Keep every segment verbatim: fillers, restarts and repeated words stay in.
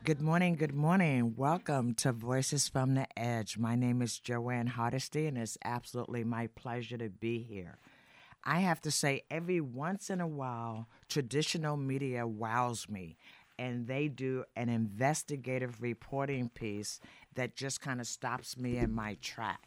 Good morning, good morning. Welcome to Voices from the Edge. My name is Joanne Hardesty, and it's absolutely my pleasure to be here. I have to say, every once in a while, traditional media wows me, and they do an investigative reporting piece that just kind of stops me in my track.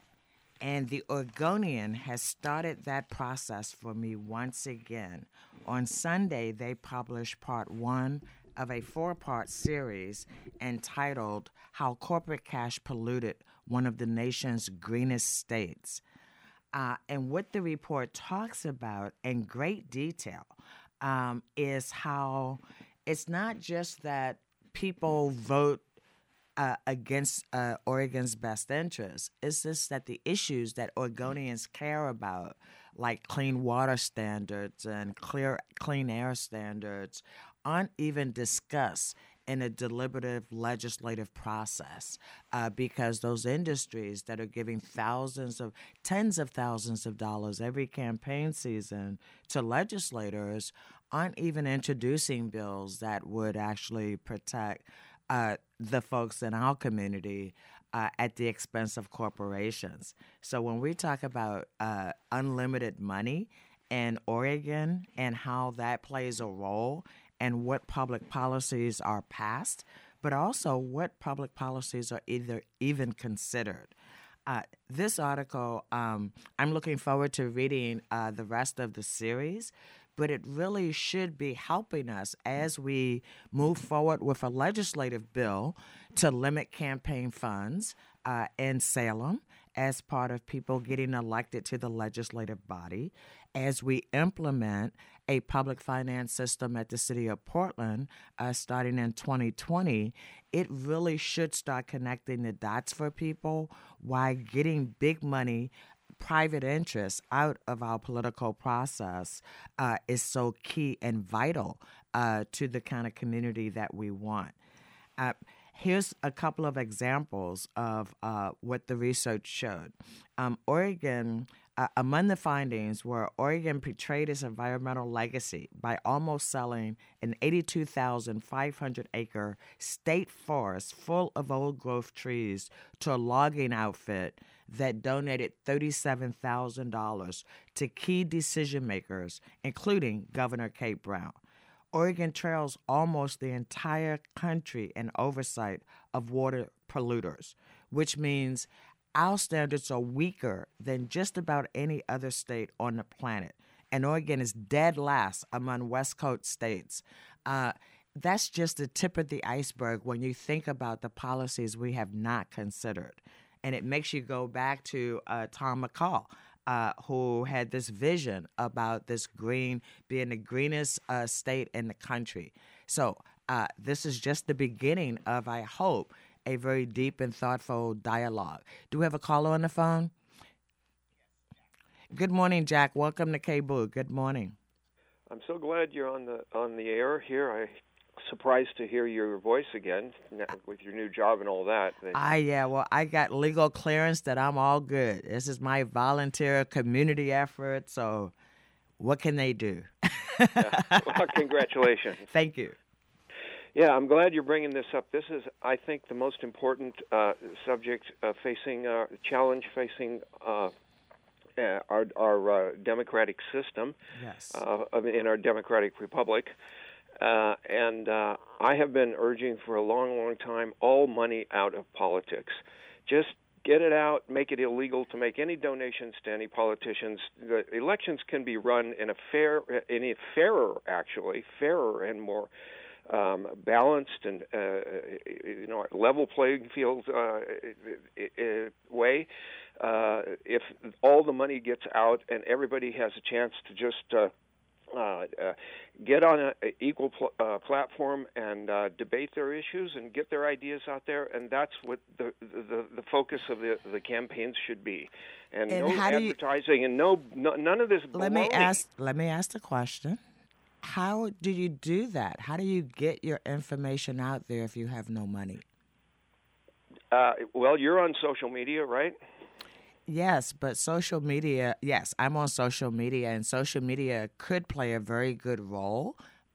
And the Oregonian has started that process for me once again. On Sunday, they published part one of a four part series entitled How Corporate Cash Polluted One of the Nation's Greenest States. Uh, and what the report talks about in great detail um, is how it's not just that people vote uh, against uh, Oregon's best interests. It's just that the issues that Oregonians care about, like clean water standards and clear clean air standards, aren't even discussed in a deliberative legislative process uh, because those industries that are giving thousands of, tens of thousands of dollars every campaign season to legislators aren't even introducing bills that would actually protect uh, the folks in our community uh, at the expense of corporations. So when we talk about uh, unlimited money in Oregon and how that plays a role and what public policies are passed, but also what public policies are either even considered. Uh, this article, um, I'm looking forward to reading uh, the rest of the series, but it really should be helping us as we move forward with a legislative bill to limit campaign funds uh, in Salem as part of people getting elected to the legislative body, as we implement a public finance system at the city of Portland uh, starting in twenty twenty. It really should start connecting the dots for people while getting big money, private interests out of our political process uh, is so key and vital uh, to the kind of community that we want. Uh, here's a couple of examples of uh, what the research showed. Um, Oregon, uh, among the findings were Oregon betrayed its environmental legacy by almost selling an eighty-two thousand five hundred acre state forest full of old growth trees to a logging outfit that donated thirty-seven thousand dollars to key decision makers, including Governor Kate Brown. Oregon trails almost the entire country in oversight of water polluters, which means our standards are weaker than just about any other state on the planet. And Oregon is dead last among West Coast states. Uh, that's just the tip of the iceberg when you think about the policies we have not considered. And it makes you go back to uh, Tom McCall, uh, who had this vision about this green being the greenest uh, state in the country. So uh, this is just the beginning of, I hope, a very deep and thoughtful dialogue. Do we have a caller on the phone? Good morning, Jack. Welcome to K B O O. Good morning. I'm so glad you're on the on the air here. I surprised to hear your voice again with your new job and all that. Ah, yeah. Well, I got legal clearance that I'm all good. This is my volunteer community effort. So, what can they do? Yeah. Well, congratulations. Thank you. Yeah, I'm glad you're bringing this up. This is, I think, the most important uh, subject uh, facing, uh, challenge facing uh, uh, our, our uh, democratic system. Yes. Uh, in our democratic republic. Uh, and uh, I have been urging for a long, long time all money out of politics. Just get it out, make it illegal to make any donations to any politicians. The elections can be run in a fair, in a fairer, actually, fairer and more um, balanced and uh, you know level playing field uh, way. Uh, if all the money gets out and everybody has a chance to just uh, Uh, uh, get on an equal pl- uh, platform and uh, debate their issues and get their ideas out there, and that's what the the, the focus of the the campaigns should be. And, And no how do you- advertising and no, no none of this baloney. Let me ask. Let me ask the question. How do you do that? How do you get your information out there if you have no money? Uh, well, you're on social media, right? Yes, but social media, yes, I'm on social media, and social media could play a very good role, but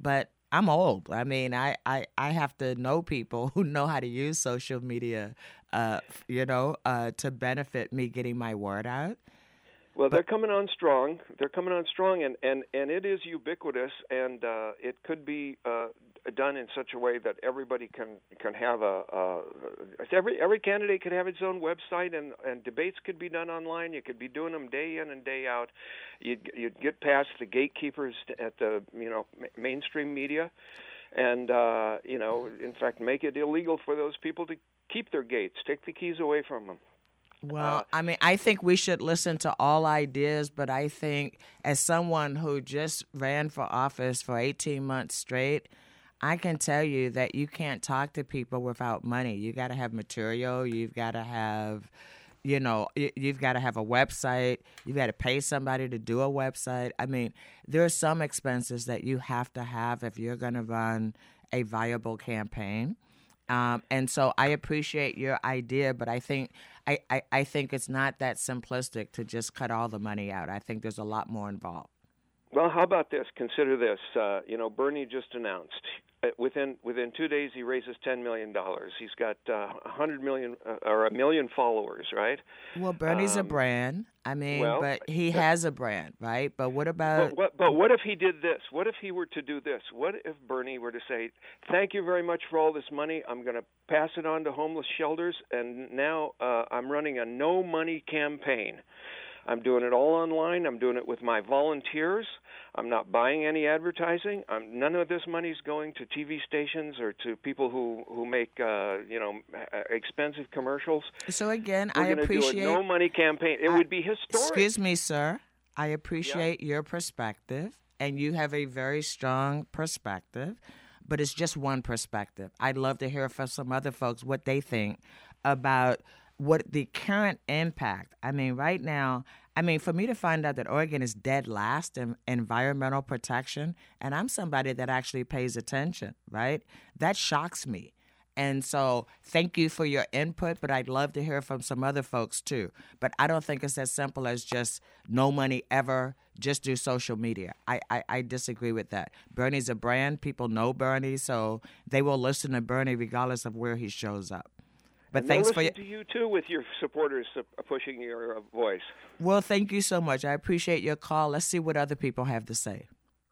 I'm old. I mean, I, I, I have to know people who know how to use social media, uh, you know, uh, to benefit me getting my word out. Well, But they're coming on strong. They're coming on strong, and, and, and it is ubiquitous, and uh, it could be uh, done in such a way that everybody can can have a, a every every candidate could have its own website, and, and debates could be done online. You could be doing them day in and day out. You'd you'd get past the gatekeepers at the you know mainstream media, and uh, you know in fact make it illegal for those people to keep their gates, take the keys away from them. Well, Uh, I mean, I think we should listen to all ideas, but I think as someone who just ran for office for eighteen months straight, I can tell you that you can't talk to people without money. You got to have material. You've got to have, you know, y- you've got to have a website. You've got to pay somebody to do a website. I mean, there are some expenses that you have to have if you're going to run a viable campaign. Um, and so I appreciate your idea, but I think I, I, I think it's not that simplistic to just cut all the money out. I think there's a lot more involved. Well, how about this? Consider this. Uh, you know, Bernie just announced uh, within within two days he raises ten million dollars. He's got uh, a hundred million uh, or a million followers, right? Well, Bernie's Um, a brand. I mean, well, but he but, has a brand, right? But what about? but what but what if he did this? What if he were to do this? What if Bernie were to say, "Thank you very much for all this money. I'm going to pass it on to homeless shelters, and now uh, I'm running a no money campaign." I'm doing it all online. I'm doing it with my volunteers. I'm not buying any advertising. I'm, none of this money's going to T V stations or to people who who make uh, you know expensive commercials. So again, We're I going to appreciate do a no money campaign. It I, would be historic. Excuse me, sir. I appreciate yeah. your perspective, and you have a very strong perspective, but it's just one perspective. I'd love to hear from some other folks what they think about what the current impact. I mean, right now, I mean, for me to find out that Oregon is dead last in environmental protection, and I'm somebody that actually pays attention, right? That shocks me. And so thank you for your input, but I'd love to hear from some other folks too. But I don't think it's as simple as just no money ever, just do social media. I, I, I disagree with that. Bernie's a brand. People know Bernie, so they will listen to Bernie regardless of where he shows up. But and thanks listen for your... to you too with your supporters pushing your uh, voice. Well, thank you so much. I appreciate your call. Let's see what other people have to say.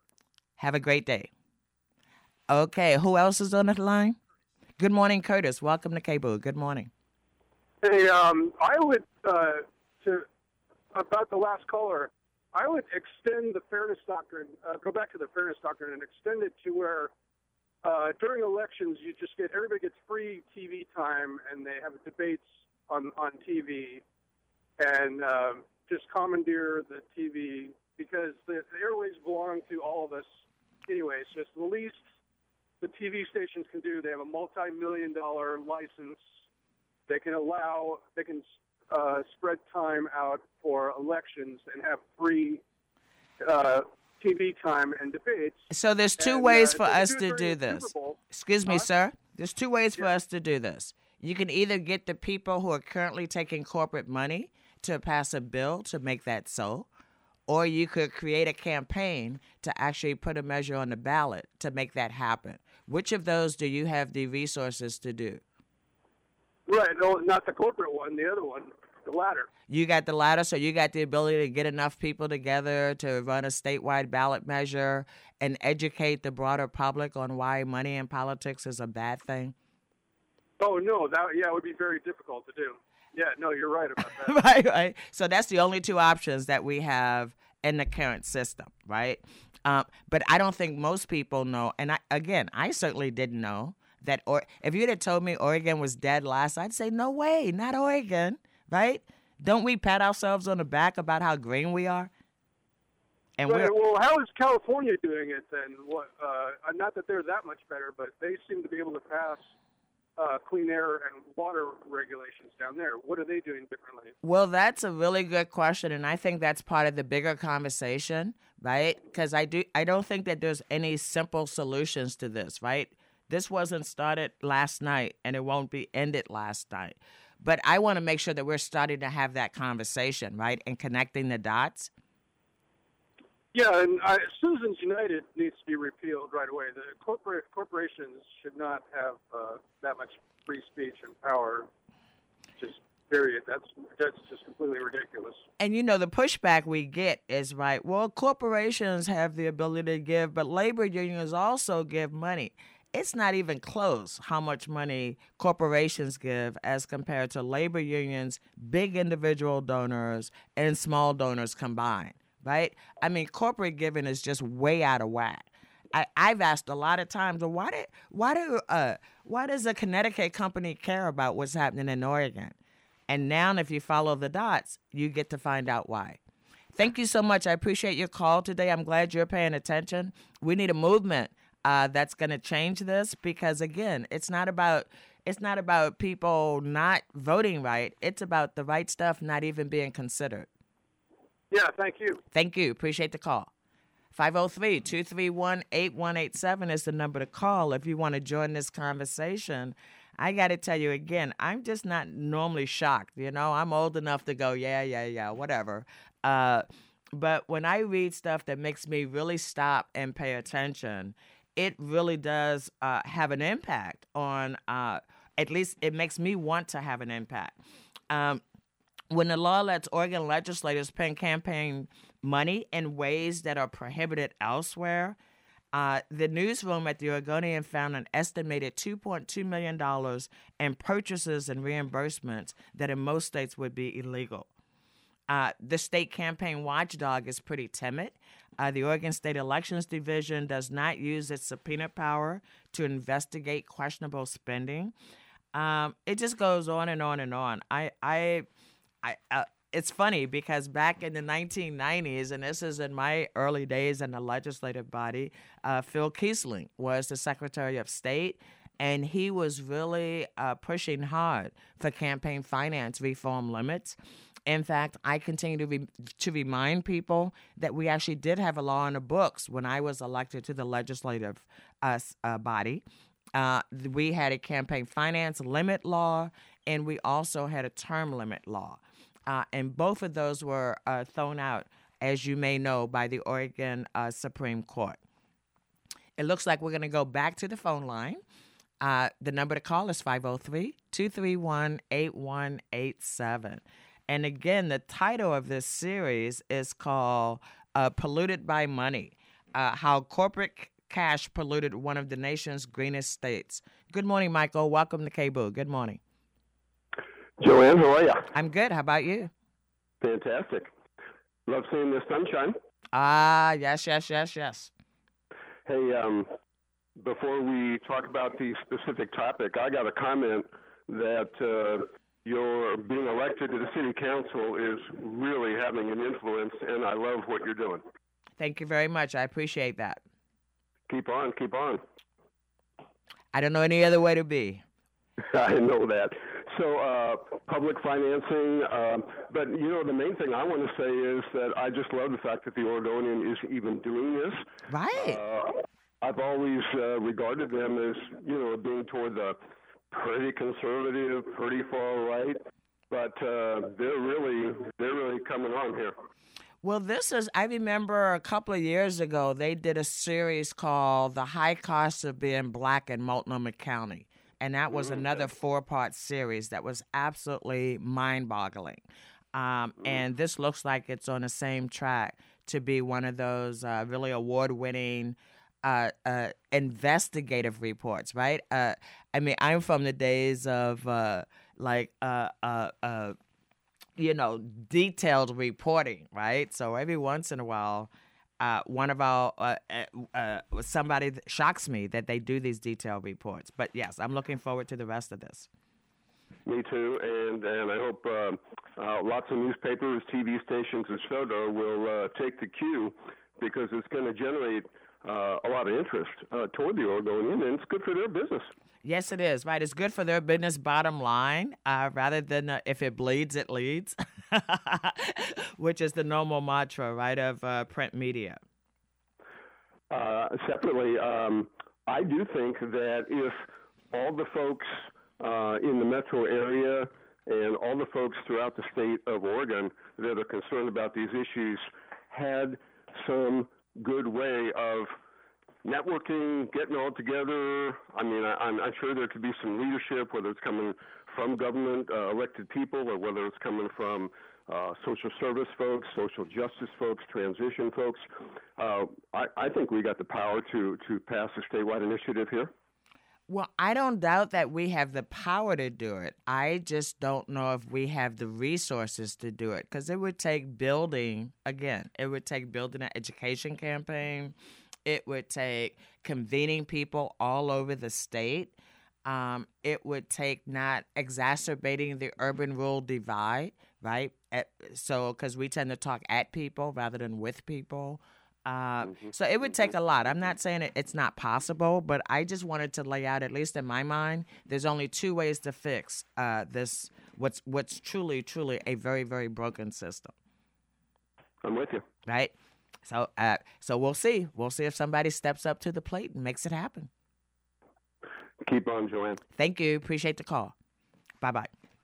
Have a great day. Okay, who else is on the line? Good morning, Curtis. Welcome to K B O O. Good morning. Hey, um, I would uh, to about the last caller. I would extend the fairness doctrine. Uh, go back to the fairness doctrine and extend it to where uh, during elections you just get everybody gets free T V time and they have debates on on T V and uh, just commandeer the T V because the, the airwaves belong to all of us anyways. Just the least the T V stations can do. They have a multi-million dollar license. They can allow, they can uh, spread time out for elections and have free uh, T V time and debates. So there's two and, ways uh, for so us do to do the this. Super Bowl. Excuse me, Huh? sir. There's two ways for Yeah. us to do this. You can either get the people who are currently taking corporate money to pass a bill to make that so, or you could create a campaign to actually put a measure on the ballot to make that happen. Which of those do you have the resources to do? Right, no, not the corporate one, the other one, the latter. You got the latter, so you got the ability to get enough people together to run a statewide ballot measure and educate the broader public on why money in politics is a bad thing? Oh, no, that yeah, it would be very difficult to do. Yeah, no, you're right about that. right, right. So that's the only two options that we have in the current system, right? Um, but I don't think most people know, and I, again, I certainly didn't know that. Or if you'd have told me Oregon was dead last, I'd say no way, not Oregon, right? Don't we pat ourselves on the back about how green we are? And Right, we're well, how is California doing it then? What? Uh, not that they're that much better, but they seem to be able to pass uh, clean air and water regulations down there. What are they doing differently? Well, that's a really good question, and I think that's part of the bigger conversation, right? Because I do, I don't think that there's any simple solutions to this, right? This wasn't started last night, and it won't be ended last night. But I want to make sure that we're starting to have that conversation, right, and connecting the dots. Yeah, and I, Citizens United needs to be repealed right away. The corporate corporations should not have uh, that much free speech and power. Just period. That's that's just completely ridiculous. And you know, the pushback we get is right. Well, corporations have the ability to give, but labor unions also give money. It's not even close how much money corporations give as compared to labor unions, big individual donors, and small donors combined, right? I mean, corporate giving is just way out of whack. I, I've asked a lot of times, well, why do why do uh, why does a Connecticut company care about what's happening in Oregon? And now, if you follow the dots, you get to find out why. Thank you so much. I appreciate your call today. I'm glad you're paying attention. We need a movement uh, that's going to change this because, again, it's not about it's not about people not voting right. It's about the right stuff not even being considered. Yeah, thank you. Thank you. Appreciate the call. five oh three, two three one, eight one eight seven is the number to call if you want to join this conversation. I got to tell you again, I'm just not normally shocked. You know, I'm old enough to go, yeah, yeah, yeah, whatever. Uh, but when I read stuff that makes me really stop and pay attention, it really does uh, have an impact on, uh, at least it makes me want to have an impact. Um, when the law lets Oregon legislators spend campaign money in ways that are prohibited elsewhere, Uh, the newsroom at the Oregonian found an estimated two point two million dollars in purchases and reimbursements that in most states would be illegal. Uh, the state campaign watchdog is pretty timid. Uh, the Oregon State Elections Division does not use its subpoena power to investigate questionable spending. Um, it just goes on and on and on. I, I, I, uh, It's funny because back in the nineteen nineties, and this is in my early days in the legislative body, uh, Phil Kiesling was the Secretary of State, and he was really uh, pushing hard for campaign finance reform limits. In fact, I continue to, be, to remind people that we actually did have a law in the books when I was elected to the legislative uh, uh, body. Uh, we had a campaign finance limit law, and we also had a term limit law. Uh, and both of those were uh, thrown out, as you may know, by the Oregon uh, Supreme Court. It looks like we're going to go back to the phone line. Uh, the number to call is five oh three, two three one, eight one eight seven. And again, the title of this series is called uh, Polluted by Money, uh, How Corporate Cash Polluted One of the Nation's Greenest States. Good morning, Michael. Welcome to K B O O. Good morning. Joanne, how are you? I'm good. How about you? Fantastic. Love seeing the sunshine. Ah, yes, yes, yes, yes. Hey, um, before we talk about the specific topic, I got a comment that uh, your being elected to the city council is really having an influence, and I love what you're doing. Thank you very much. I appreciate that. Keep on, keep on. I don't know any other way to be. I know that. So, uh, public financing, um, but, you know, the main thing I want to say is that I just love the fact that the Oregonian is even doing this. Right. Uh, I've always uh, regarded them as, you know, being toward the pretty conservative, pretty far right, but uh, they're really, they're really coming on here. Well, this is, I remember a couple of years ago, they did a series called The High Cost of Being Black in Multnomah County. And that was another four-part series that was absolutely mind-boggling. Um, and this looks like it's on the same track to be one of those uh, really award-winning uh, uh, investigative reports, right? Uh, I mean, I'm from the days of, uh, like, uh, uh, uh, you know, detailed reporting, right? So every once in a while, Uh, one of our, uh, uh, uh, somebody shocks me that they do these detailed reports. But yes, I'm looking forward to the rest of this. Me too, and and I hope uh, uh, lots of newspapers, T V stations, et cetera, will uh, take the cue because it's going to generate uh, a lot of interest uh, toward the Oregonian, and it's good for their business. Yes, it is, right? It's good for their business bottom line, uh, rather than uh, if it bleeds, it leads, which is the normal mantra, right, of uh, print media. Uh, separately, um, I do think that if all the folks uh, in the metro area and all the folks throughout the state of Oregon that are concerned about these issues had some good way of networking, getting all together. I mean, I, I'm, I'm sure there could be some leadership, whether it's coming from government uh, elected people or whether it's coming from uh, social service folks, social justice folks, transition folks. Uh, I, I think we got the power to, to pass a statewide initiative here. Well, I don't doubt that we have the power to do it. I just don't know if we have the resources to do it, because it would take building, again, it would take building an education campaign. It would take convening people all over the state. Um, it would take not exacerbating the urban-rural divide, right? At, so, because we tend to talk at people rather than with people. Uh, Mm-hmm. So it would take a lot. I'm not saying it, it's not possible, but I just wanted to lay out, at least in my mind, there's only two ways to fix uh, this, what's what's truly, truly a very, very broken system. I'm with you. Right? So, uh, so we'll see. We'll see if somebody steps up to the plate and makes it happen. Keep on, Joanne. Thank you. Appreciate the call. Bye-bye.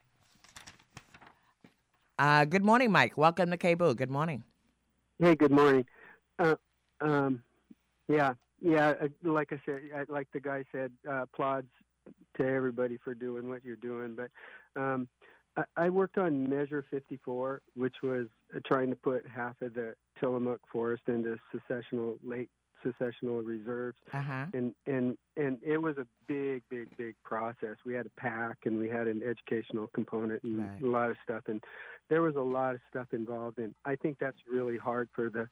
Uh, good morning, Mike. Welcome to K B O O. Good morning. Hey, good morning. Uh, um, yeah, yeah. uh, Like I said, I- like the guy said, uh, applauds to everybody for doing what you're doing. But um, I, I worked on Measure fifty-four, which was uh, trying to put half of the Tillamook Forest into successional late successional reserves, Uh-huh. and and and it was a big, big, big process. We had a pack, and we had an educational component, and Right. a lot of stuff, and there was a lot of stuff involved. And I think that's really hard for the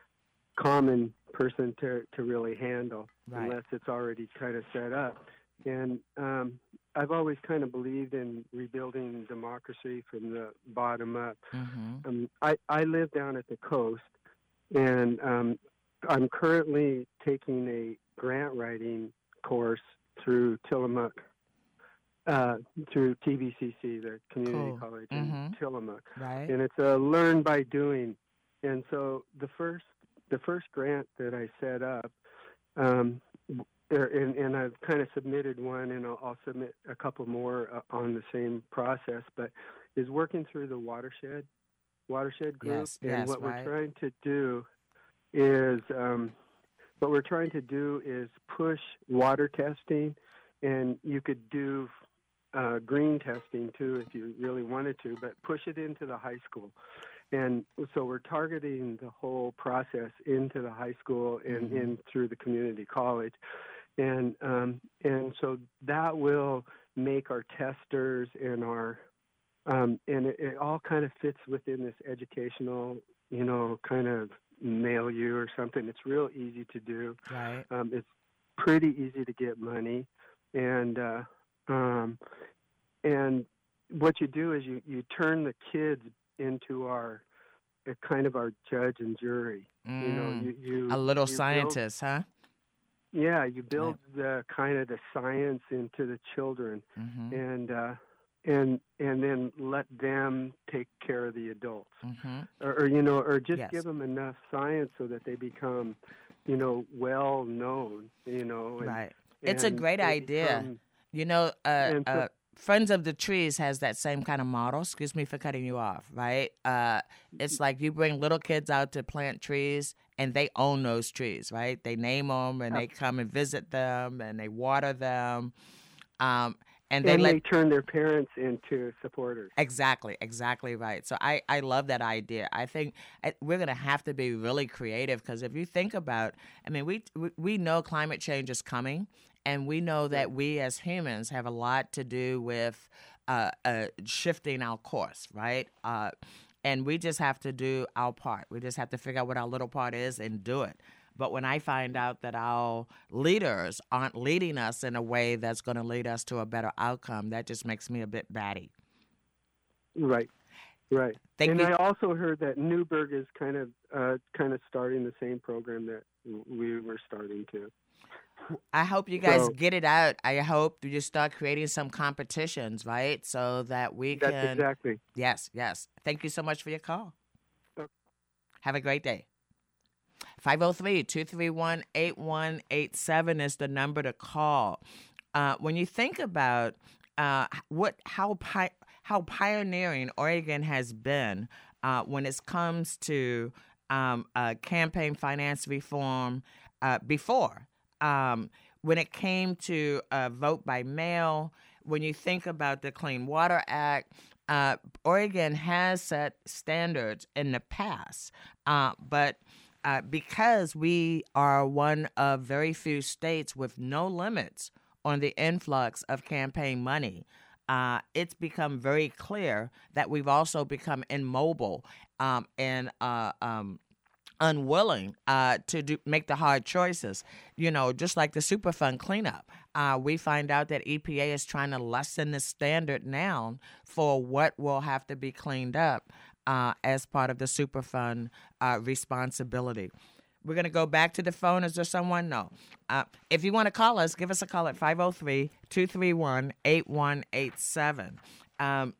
common person to, to really handle, Right. unless it's already kind of set up. And um, I've always kind of believed in rebuilding democracy from the bottom up. Mm-hmm. Um, I, I live down at the coast, and um, I'm currently taking a grant writing course through Tillamook, uh, through T V C C, the community Cool. college in Mhm. Tillamook. Right. And it's a learn by doing. And so the first the first grant that I set up, um, er, and, and I've kind of submitted one, and I'll, I'll submit a couple more uh, on the same process, but is working through the watershed watershed group. Yes, and yes, what right. we're trying to do is um, what we're trying to do is push water testing, and you could do uh, green testing too if you really wanted to, but push it into the high school. And so we're targeting the whole process into the high school and Mhm. in through the community college. And um, and so that will make our testers and our, um, and it, it all kind of fits within this educational, you know, kind of milieu or something. It's real easy to do. Right. Um, it's pretty easy to get money. And, uh, um, and what you do is you, you turn the kids into our uh, kind of our judge and jury. Mm. You know, you, you A little you build- scientist, huh? yeah, you build the kind of the science into the children, Mm-hmm. and uh, and and then let them take care of the adults, Mm-hmm. or, or you know, or just Yes. give them enough science so that they become, you know, well known. You know, and, Right. It's a and great they idea. become- You know, uh, And so- uh, Friends of the Trees has that same kind of model. Excuse me for cutting you off, right? Uh, it's like you bring little kids out to plant trees, and they own those trees, right? They name them, and they come and visit them, and they water them, um, and they and let they turn their parents into supporters. Exactly, exactly right. So I, I love that idea. I think uh, we're going to have to be really creative, because if you think about, I mean, we, we we know climate change is coming, and we know that we as humans have a lot to do with uh, uh, shifting our course, right? Uh, and we just have to do our part. We just have to figure out what our little part is and do it. But when I find out that our leaders aren't leading us in a way that's going to lead us to a better outcome, that just makes me a bit batty. Right, right. Thank and you. I also heard that Newburgh is kind of uh, kind of starting the same program that we were starting to. I hope you guys So- get it out. I hope you start creating some competitions, right? So that we That's can. exactly. Yes, yes. Thank you so much for your call. Okay. Have a great day. five oh three, two three one, eight one eight seven is the number to call. Uh, when you think about uh, what how pi- how pioneering Oregon has been uh, when it comes to um, uh, campaign finance reform uh, before. Um, when it came to uh, vote by mail, when you think about the Clean Water Act, uh, Oregon has set standards in the past, uh, but uh, because we are one of very few states with no limits on the influx of campaign money, uh, it's become very clear that we've also become immobile um, and uh, um, unwilling uh, to do, make the hard choices. You know, just like the Superfund cleanup, uh, we find out that E P A is trying to lessen the standard now for what will have to be cleaned up uh, as part of the Superfund uh, responsibility. We're going to go back to the phone. Is there someone? No. Uh, if you want to call us, give us a call at five oh three, two three one, eight one eight seven. Um,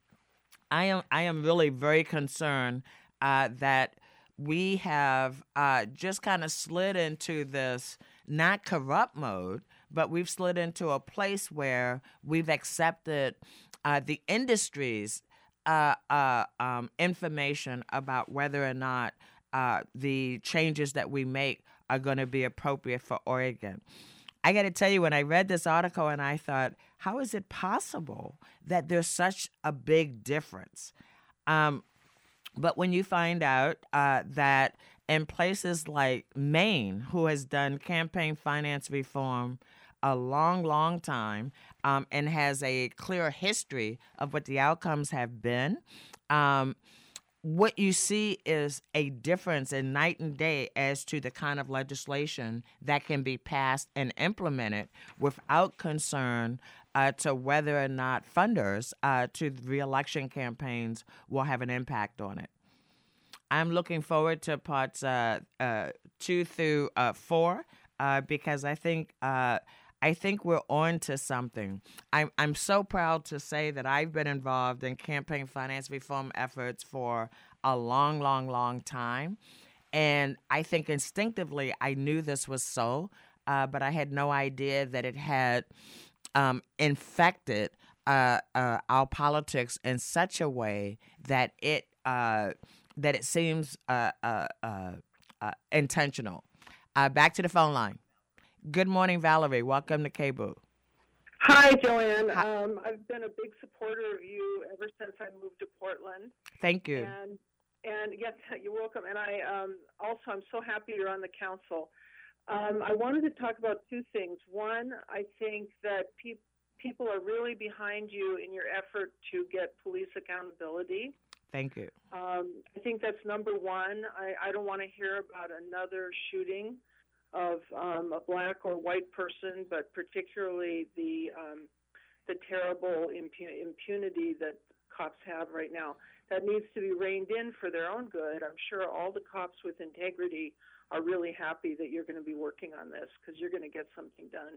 I am I am really very concerned uh, that we have uh, just kind of slid into this not corrupt mode, but we've slid into a place where we've accepted uh, the industry's uh, uh, um, information about whether or not uh, the changes that we make are going to be appropriate for Oregon. I got to tell you, when I read this article and I thought, how is it possible that there's such a big difference? Um, But when you find out uh, that in places like Maine, who has done campaign finance reform a long, long time um, and has a clear history of what the outcomes have been, um, what you see is a difference in night and day as to the kind of legislation that can be passed and implemented without concern uh, to whether or not funders uh, to reelection campaigns will have an impact on it. I'm looking forward to parts uh, uh, two through uh, four uh, because I think uh, I think we're on to something. I'm I'm so proud to say that I've been involved in campaign finance reform efforts for a long, long, long time, and I think instinctively I knew this was so, uh, but I had no idea that it had um, infected uh, uh, our politics in such a way that it uh, that it seems uh, uh, uh, uh, intentional. Uh, back to the phone line. Good morning, Valerie. Welcome to K B O O. Hi, Joanne. Hi. Um, I've been a big supporter of you ever since I moved to Portland. Thank you. And and yes, you're welcome. And I um, also I'm so happy you're on the council. Um, I wanted to talk about two things. One, I think that pe- people are really behind you in your effort to get police accountability. Thank you. Um, I think that's number one. I, I don't want to hear about another shooting of um, a black or white person, but particularly the um, the terrible impu- impunity that cops have right now. That needs to be reined in for their own good. I'm sure all the cops with integrity are really happy that you're going to be working on this because you're going to get something done.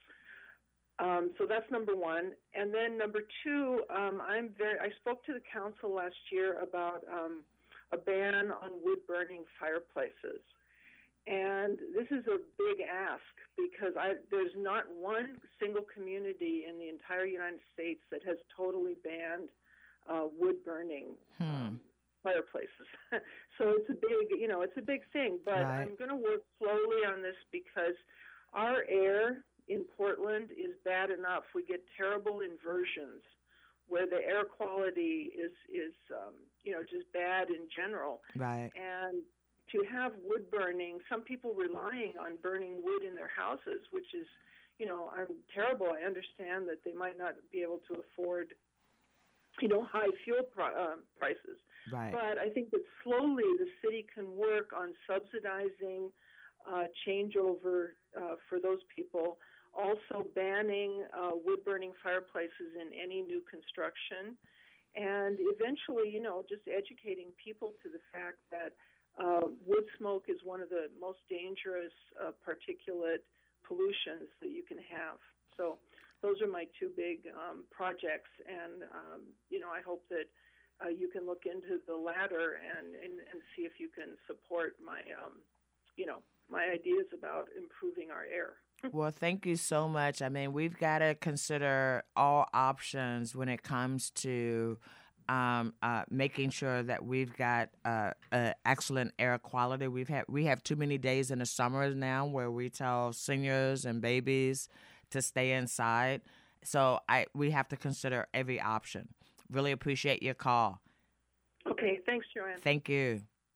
Um, so that's number one. And then number two, um, I'm very. I spoke to the council last year about um, a ban on wood-burning fireplaces. And this is a big ask because I, there's not one single community in the entire United States that has totally banned uh, wood-burning hmm. um, fireplaces. So it's a big, you know, it's a big thing. But right. I'm going to work slowly on this because our air in Portland is bad enough. We get terrible inversions where the air quality is, is um, you know, just bad in general. Right. And to have wood burning, some people relying on burning wood in their houses, which is, you know, I'm terrible. I understand that they might not be able to afford, you know, high fuel pri- uh, prices. Right. But I think that slowly the city can work on subsidizing uh, changeover uh, for those people, also banning uh, wood-burning fireplaces in any new construction, and eventually, you know, just educating people to the fact that Uh, wood smoke is one of the most dangerous uh, particulate pollutions that you can have. So those are my two big um, projects, and um, you know, I hope that uh, you can look into the latter and, and, and see if you can support my, um, you know, my ideas about improving our air. Well, thank you so much. I mean, we've got to consider all options when it comes to um, uh, making sure that we've got uh, uh, excellent air quality. We've had we have too many days in the summer now where we tell seniors and babies to stay inside. So I we have to consider every option. Really appreciate your call. Okay, thanks, Joanne. Thank you.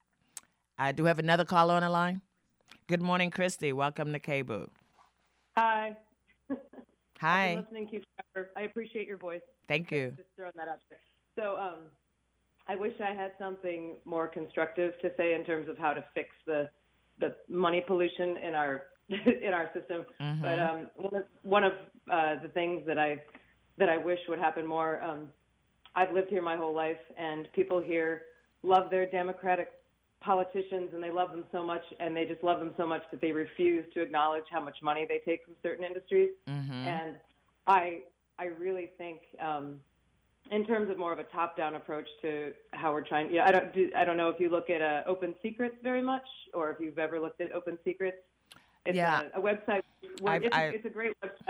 I do have another caller on the line. Good morning, Christy. Welcome to K B O O. Hi. Hi. I've been listening to you forever. I appreciate your voice. Thank you. Just throwing that out there. So um, I wish I had something more constructive to say in terms of how to fix the the money pollution in our in our system. Mm-hmm. But um, one of, one of uh, the things that I that I wish would happen more. Um, I've lived here my whole life, and people here love their Democratic politicians, and they love them so much, and they just love them so much that they refuse to acknowledge how much money they take from certain industries. Mm-hmm. And I I really think, um, in terms of more of a top-down approach to how we're trying, yeah, I don't do, I don't know if you look at uh, Open Secrets very much, or if you've ever looked at Open Secrets. It's yeah. a, a website. Where it's, I, it's a great website,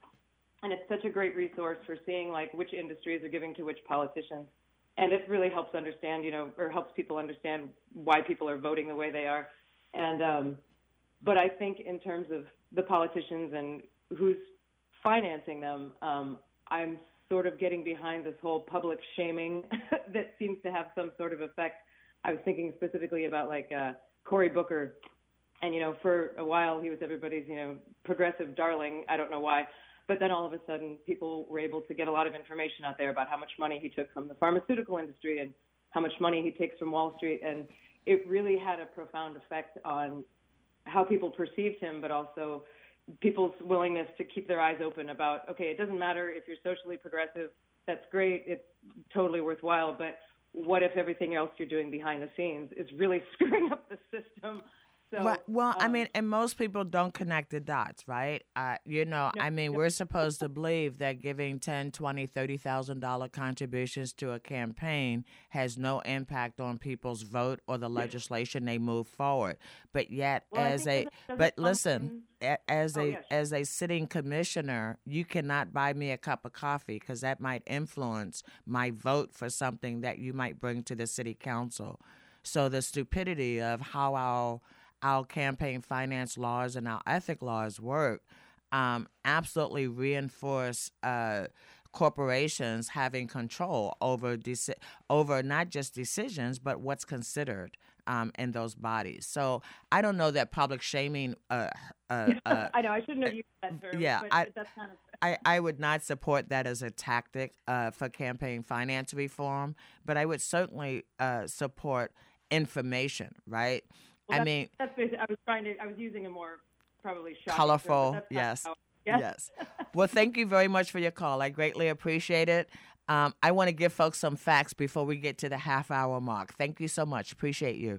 and it's such a great resource for seeing like which industries are giving to which politicians. And it really helps understand, you know, or helps people understand why people are voting the way they are. And um, but I think in terms of the politicians and who's financing them, um, I'm sort of getting behind this whole public shaming that seems to have some sort of effect. I was thinking specifically about like uh, Cory Booker, and you know, for a while he was everybody's, you know, progressive darling. I don't know why. But then all of a sudden, people were able to get a lot of information out there about how much money he took from the pharmaceutical industry and how much money he takes from Wall Street. And it really had a profound effect on how people perceived him, but also people's willingness to keep their eyes open about, okay, it doesn't matter if you're socially progressive. That's great. It's totally worthwhile. But what if everything else you're doing behind the scenes is really screwing up the system? So, well, well um, I mean, and most people don't connect the dots, right? Uh, you know, no, I mean, no. we're supposed to believe that giving ten, twenty, thirty thousand dollar contributions to a campaign has no impact on people's vote or the legislation they move forward. But yet, well, as a doesn't, but doesn't listen, a, as oh, a yeah, sure. as a sitting commissioner, you cannot buy me a cup of coffee because that might influence my vote for something that you might bring to the city council. So the stupidity of how our our campaign finance laws and our ethic laws work um, absolutely reinforce uh, corporations having control over deci- over not just decisions, but what's considered um, in those bodies. So I don't know that public shaming. Uh, uh, uh, I know I shouldn't have used that term. Yeah, but I, that's kind of. I, I would not support that as a tactic uh, for campaign finance reform, but I would certainly uh, support information, right? Well, I mean, that's basically, I was trying to. I was using a more probably shocking colorful. term, Yes. how, yes. Yes. Well, thank you very much for your call. I greatly appreciate it. Um, I want to give folks some facts before we get to the half hour mark. Thank you so much. Appreciate you.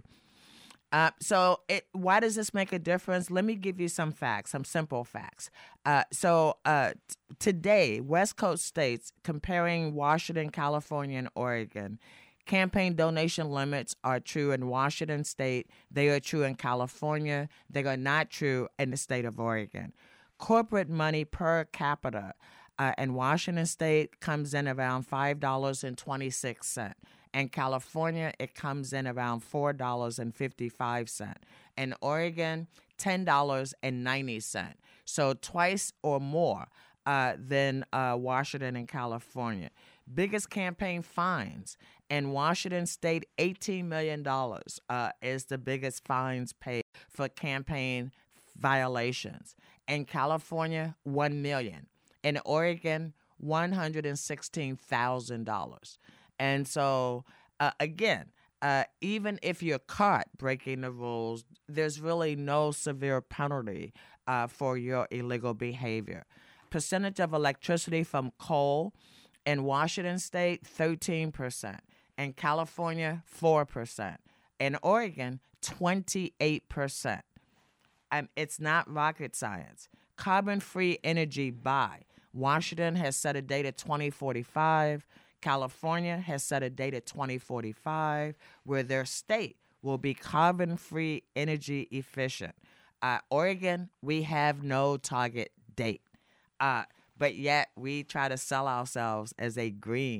Uh, so, it, why does this make a difference? Let me give you some facts, some simple facts. Uh, so, uh, t- today, West Coast states comparing Washington, California, and Oregon. Campaign donation limits are true in Washington State. They are true in California. They are not true in the state of Oregon. Corporate money per capita uh, in Washington State comes in around five dollars and twenty-six cents. In California, it comes in around four dollars and fifty-five cents. In Oregon, ten dollars and ninety cents. So twice or more uh, than uh, Washington and California. Biggest campaign fines. In Washington State, eighteen million dollars uh, is the biggest fines paid for campaign violations. In California, one million dollars. In Oregon, one hundred sixteen thousand dollars. And so, uh, again, uh, even if you're caught breaking the rules, there's really no severe penalty uh, for your illegal behavior. Percentage of electricity from coal in Washington State, thirteen percent. In California, four percent. In Oregon, twenty-eight percent. Um, it's not rocket science. Carbon-free energy by Washington has set a date at twenty forty-five. California has set a date at twenty forty-five, where their state will be carbon-free energy efficient. Uh, Oregon, we have no target date. Uh, but yet we try to sell ourselves as a green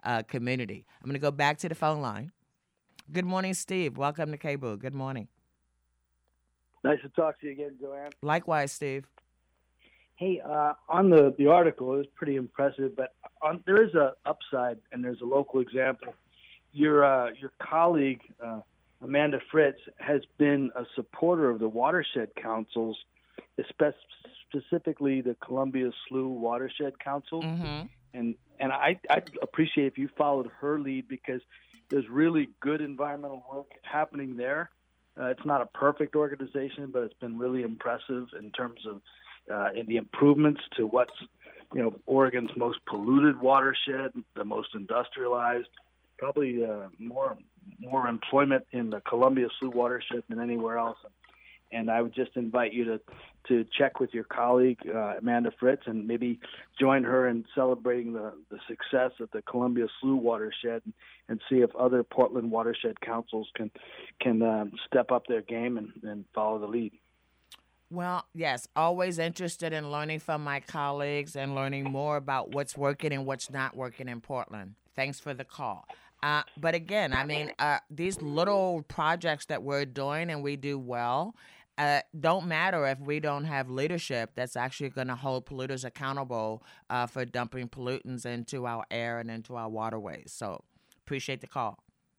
uh, community. I'm going to go back to the phone line. Good morning, Steve. Welcome to K B O O. Good morning. Nice to talk to you again, Joanne. Likewise, Steve. Hey, uh, on the, the article, it was pretty impressive, but on, there is a upside, and there's a local example. Your uh, your colleague, uh, Amanda Fritz, has been a supporter of the watershed councils, espe- specifically the Columbia Slough Watershed Council. Mm-hmm. And and I I appreciate if you followed her lead, because there's really good environmental work happening there. Uh, it's not a perfect organization, but it's been really impressive in terms of uh, in the improvements to what's, you know, Oregon's most polluted watershed, the most industrialized, probably uh, more more employment in the Columbia Slough watershed than anywhere else. And I would just invite you to, to check with your colleague, uh, Amanda Fritz, and maybe join her in celebrating the, the success of the Columbia Slough watershed, and, and see if other Portland watershed councils can can um, step up their game and, and follow the lead. Well, yes, always interested in learning from my colleagues and learning more about what's working and what's not working in Portland. Thanks for the call. Uh, but again, I mean, uh, these little projects that we're doing and we do well uh, don't matter if we don't have leadership that's actually going to hold polluters accountable uh, for dumping pollutants into our air and into our waterways. So appreciate the call.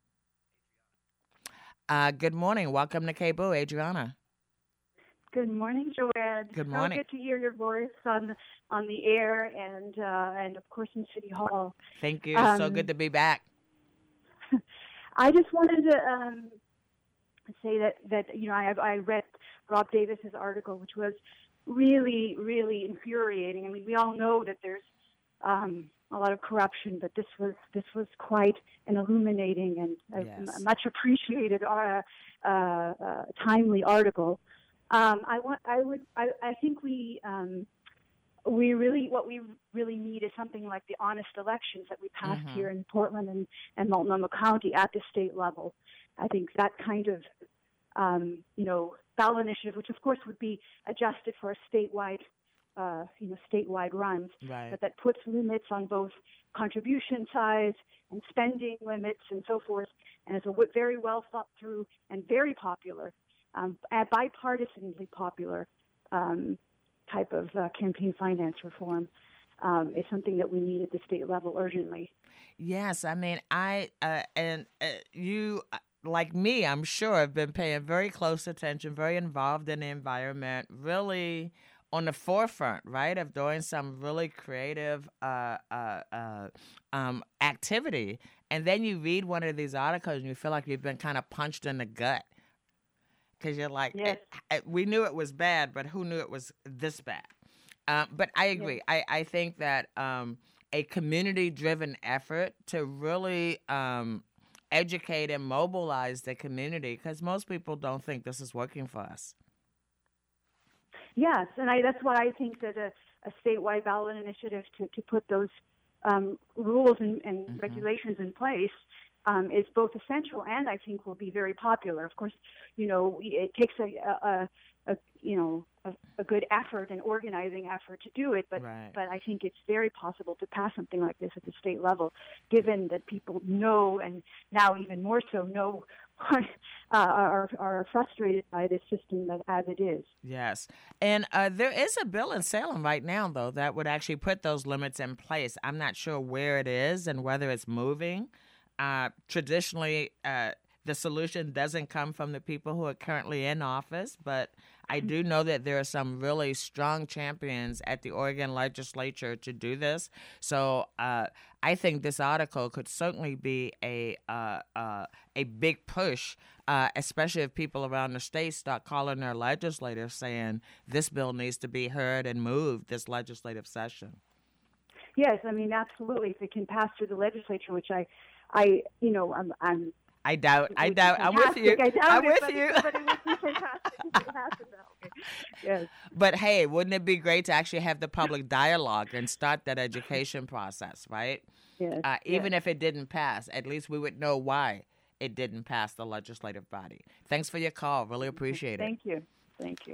Uh, good morning. Welcome to K B O O, Adriana. Good morning, Joanne. Good morning. So good to hear your voice on on the air and uh, and of course in City Hall. Thank you. Um, so good to be back. I just wanted to um, say that, that you know I I read Rob Davis's article, which was really really infuriating. I mean, we all know that there's um, a lot of corruption, but this was this was quite an illuminating and Yes. a much appreciated uh, uh, uh, timely article. Um, I want. I would. I, I think we. Um, we really. What we really need is something like the honest elections that we passed Mhm. here in Portland and, and Multnomah County at the state level. I think that kind of, um, you know, ballot initiative, which of course would be adjusted for a statewide, uh, you know, statewide runs, Right. but that puts limits on both contribution size and spending limits and so forth, and is a w- very well thought through and very popular. Um, a bipartisanly popular um, type of uh, campaign finance reform um, is something that we need at the state level urgently. Yes, I mean, I uh, and uh, you, uh, like me, I'm sure, have been paying very close attention, very involved in the environment, really on the forefront, right, of doing some really creative uh, uh, uh, um, activity. And then you read one of these articles and you feel like you've been kind of punched in the gut. Because you're like, Yes. eh, eh, we knew it was bad, but who knew it was this bad? Uh, but I agree. I, I think that um, a community-driven effort to really um, educate and mobilize the community, because most people don't think this is working for us. Yes, and I, that's why I think that a, a statewide ballot initiative to, to put those um, rules and, and Mhm. regulations in place um, is both essential and I think will be very popular. Of course, you know, it takes a, a, a you know, a, a good effort and organizing effort to do it, but Right. but I think it's very possible to pass something like this at the state level, given that people know, and now even more so know, uh, are are frustrated by this system that, as it is. Yes. And uh, there is a bill in Salem right now, though, that would actually put those limits in place. I'm not sure where it is and whether it's moving. Uh, traditionally, uh, the solution doesn't come from the people who are currently in office, but I do know that there are some really strong champions at the Oregon legislature to do this. So uh, I think this article could certainly be a uh, uh, a big push, uh, especially if people around the state start calling their legislators saying this bill needs to be heard and moved this legislative session. Yes, I mean absolutely. If it can pass through the legislature, which I, I, you know, I'm, I'm I doubt. It I would be doubt. I'm with you. fantastic. I doubt I'm it, with but you. It, but it would be fantastic if it happened that way. Yes. But hey, wouldn't it be great to actually have the public dialogue and start that education process, right? Yes. Uh, even yes. if it didn't pass, at least we would know why it didn't pass the legislative body. Thanks for your call. Really appreciate it. Thank you. Thank you.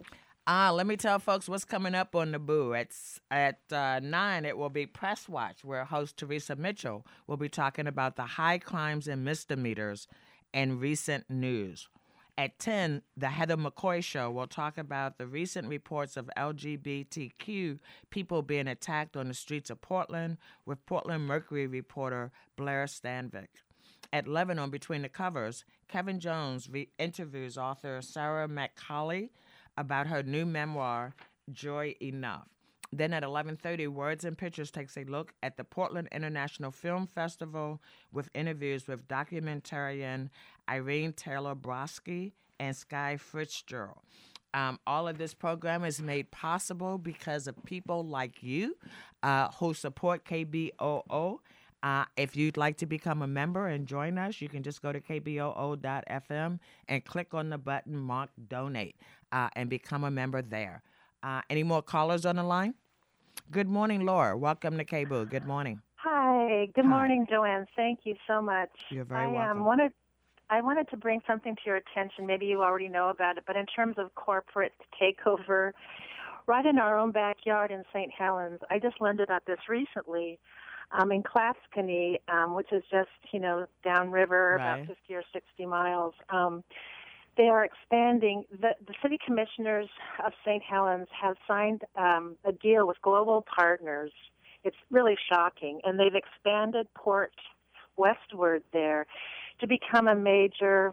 Uh, let me tell folks what's coming up on the Boo. At, at uh, nine, it will be Press Watch, where host Teresa Mitchell will be talking about the high crimes and misdemeanors and recent news. At ten, the Heather McCoy Show will talk about the recent reports of L G B T Q people being attacked on the streets of Portland with Portland Mercury reporter Blair Stanvik. At eleven, on Between the Covers, Kevin Jones re- interviews author Sarah McCauley about her new memoir, Joy Enough. Then at eleven thirty, Words and Pictures takes a look at the Portland International Film Festival with interviews with documentarian Irene Taylor Brodsky and Sky Fitzgerald. Um, all of this program is made possible because of people like you uh, who support K B O O. Uh, if you'd like to become a member and join us, you can just go to K B O O dot F M and click on the button marked Donate uh, and become a member there. Uh, any more callers on the line? Good morning, Laura. Welcome to K B O O. Good morning. Hi. Good Hi. morning, Joanne. Thank you so much. You're very I, welcome. Um, wanted, I wanted to bring something to your attention. Maybe you already know about it, but in terms of corporate takeover, right in our own backyard in Saint Helens, I just learned about this recently. Um, in Clatskanie, um, which is just, you know, downriver, Right. about fifty or sixty miles, um, they are expanding. The, the city commissioners of Saint Helens have signed um, a deal with Global Partners. It's really shocking. And they've expanded Port westward there to become a major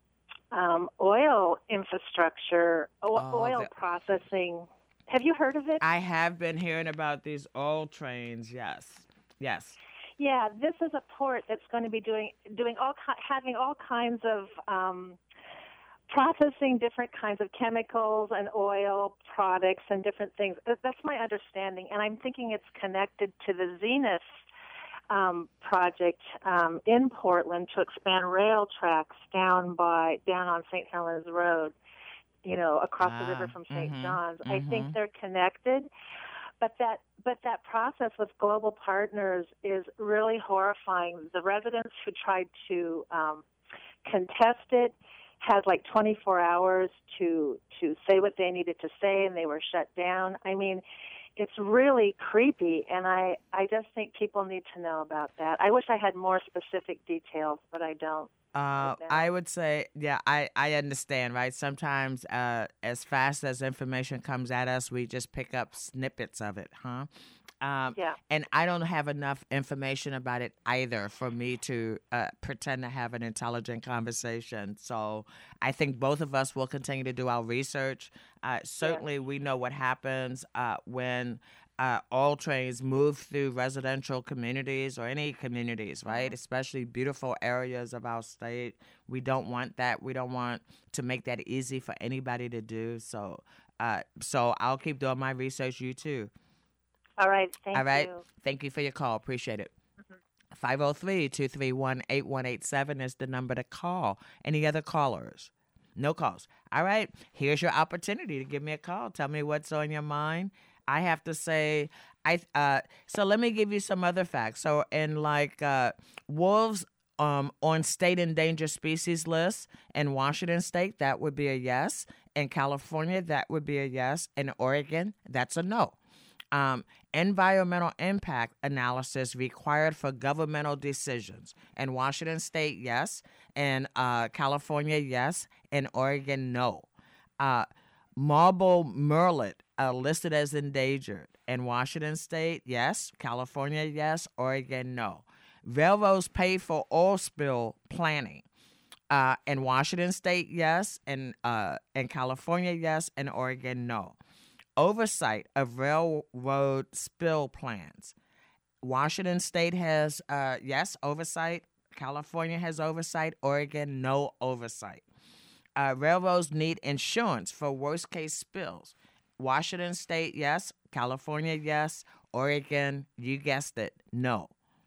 um, oil infrastructure, o- Oh, oil the- processing. Have you heard of it? I have been hearing about these oil trains. Yes. Yes. Yeah, this is a port that's going to be doing doing all ki- having all kinds of um, processing different kinds of chemicals and oil products and different things. That- That's my understanding, and I'm thinking it's connected to the Zenith um, project um, in Portland to expand rail tracks down by down on Saint Helens Road. You know, across the river Ah, from Saint mhm, John's. I think mhm. they're connected. But that but that process with Global Partners is really horrifying. The residents who tried to um, contest it had like twenty-four hours to to say what they needed to say, and they were shut down. I mean, it's really creepy, and I, I just think people need to know about that. I wish I had more specific details, but I don't. Uh, now. I would say, yeah, I, I understand, right? Sometimes uh, as fast as information comes at us, we just pick up snippets of it, huh? Um, Yeah. And I don't have enough information about it either for me to uh, pretend to have an intelligent conversation. So I think both of us will continue to do our research. Uh, certainly, we know what happens uh, when uh, all trains move through residential communities or any communities, right? Especially beautiful areas of our state. We don't want that. We don't want to make that easy for anybody to do. So, uh, so I'll keep doing my research. You too. All right. Thank All right. you. Thank you for your call. Appreciate it. five oh three, two three one, eight one eight seven is the number to call. Any other callers? No calls. All right. Here's your opportunity to give me a call. Tell me what's on your mind. I have to say, I uh, so let me give you some other facts. So in like uh, wolves um, on state endangered species list in Washington State, that would be a yes. In California, that would be a yes. In Oregon, that's a no. Um, environmental impact analysis required for governmental decisions. In Washington State, yes. In uh, California, yes. In Oregon, no. Uh, marble murrelet uh, listed as endangered. In Washington State, yes. California, yes. Oregon, no. Railroads pay for oil spill planning. Uh, in Washington State, yes. In, uh, in California, yes. In Oregon, no. Oversight of railroad spill plans. Washington State has, uh, yes, oversight. California has oversight. Oregon, no oversight. Uh, railroads need insurance for worst-case spills. Washington State, yes. California, yes. Oregon, you guessed it, no.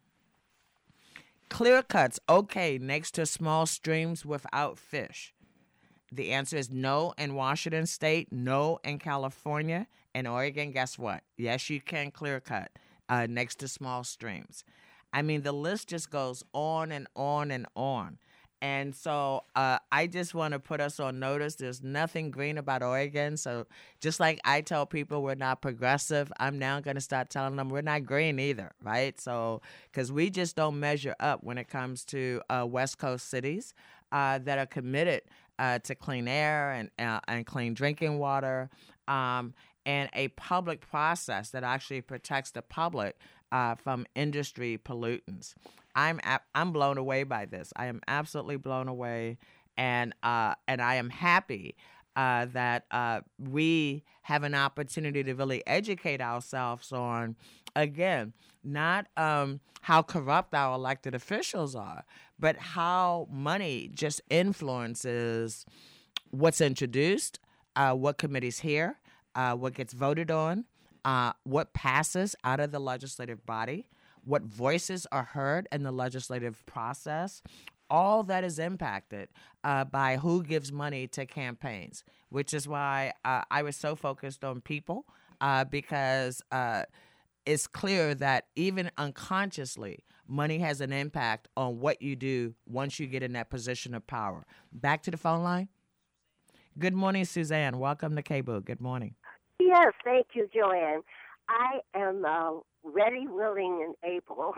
Clear cuts, okay, next to small streams without fish. The answer is no in Washington State, no in California, and Oregon, guess what? Yes, you can clear cut uh, next to small streams. I mean, the list just goes on and on and on. and so uh, I just want to put us on notice. There's nothing green about Oregon. So just like I tell people we're not progressive, I'm now going to start telling them we're not green either, right? So because we just don't measure up when it comes to uh, West Coast cities uh, that are committed uh, to clean air and, uh, and clean drinking water, um, and a public process that actually protects the public uh, from industry pollutants. I'm I'm blown away by this. I am absolutely blown away, and uh, and I am happy uh, that uh, we have an opportunity to really educate ourselves on, again, not um, how corrupt our elected officials are, but how money just influences what's introduced, uh, what committees hear, uh, what gets voted on, uh, what passes out of the legislative body, what voices are heard in the legislative process. All that is impacted uh, by who gives money to campaigns, which is why uh, I was so focused on people, uh, because uh, it's clear that even unconsciously, money has an impact on what you do once you get in that position of power. Back to the phone line. Good morning, Suzanne. Welcome to K B O O. Good morning. Yes, thank you, Joanne. I am uh, ready, willing, and able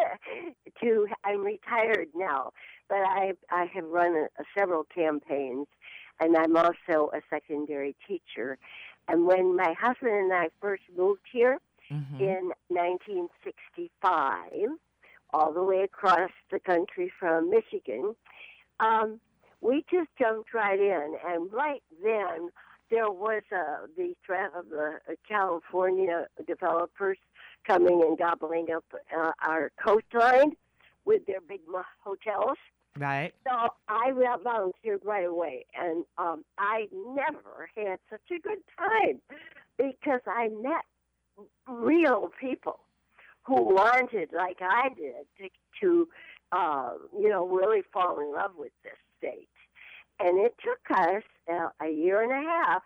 to. I'm retired now, but I I have run a, a several campaigns, and I'm also a secondary teacher. And when my husband and I first moved here mm-hmm. in nineteen sixty-five, all the way across the country from Michigan, um, we just jumped right in, and right then there was uh, the threat of the uh, California developers coming and gobbling up uh, our coastline with their big hotels. Right. So I volunteered right away, and um, I never had such a good time because I met real people who wanted, like I did, to, to uh, you know, really fall in love with this state. And it took us uh, a year and a half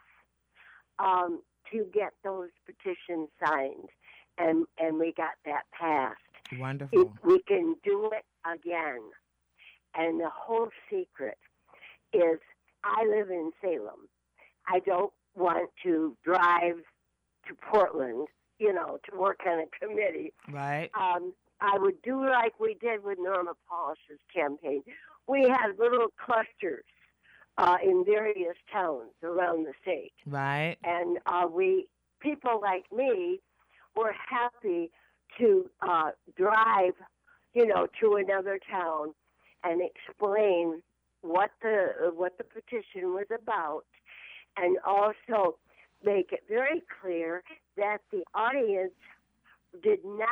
um, to get those petitions signed, and, and we got that passed. Wonderful. It, we can do it again. And the whole secret is I live in Salem. I don't want to drive to Portland, you know, to work on a committee. Right. Um, I would do like we did with Norma Paulus's campaign. We had little clusters uh, in various towns around the state. Right. And uh, we, people like me, were happy to uh, drive, you know, to another town and explain what the what the petition was about, and also make it very clear that the audience did not,